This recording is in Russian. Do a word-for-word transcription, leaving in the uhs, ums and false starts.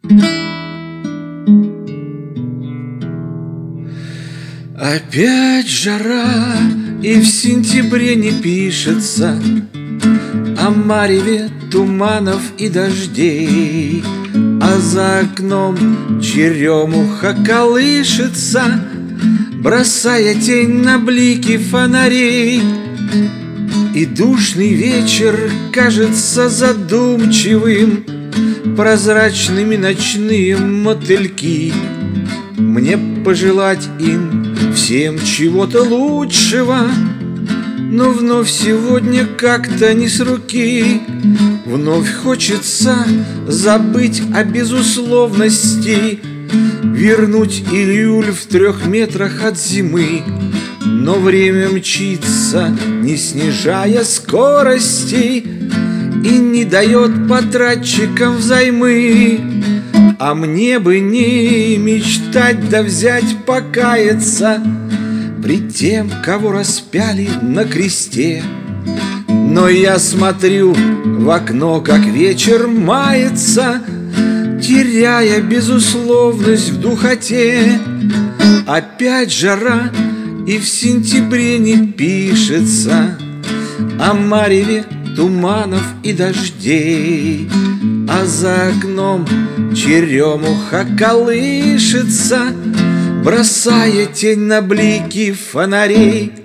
Опять жара, и в сентябре не пишется о мареве туманов и дождей, а за окном черемуха колышется, бросая тень на блики фонарей. И душный вечер кажется задумчивым, прозрачными ночные мотыльки. Мне пожелать им всем чего-то лучшего, но вновь сегодня как-то не с руки. Вновь хочется забыть о безусловности, вернуть июль в трех метрах от зимы. Но время мчится, не снижая скорости, и не дает потратчикам взаймы. А мне бы не мечтать да взять покаяться пред тем, кого распяли на кресте. Но я смотрю в окно, как вечер мается, теряя безусловность в духоте. Опять жара, и в сентябре не пишется о мареве туманов и дождей, а за окном черемуха колышется, бросая тень на блики фонарей.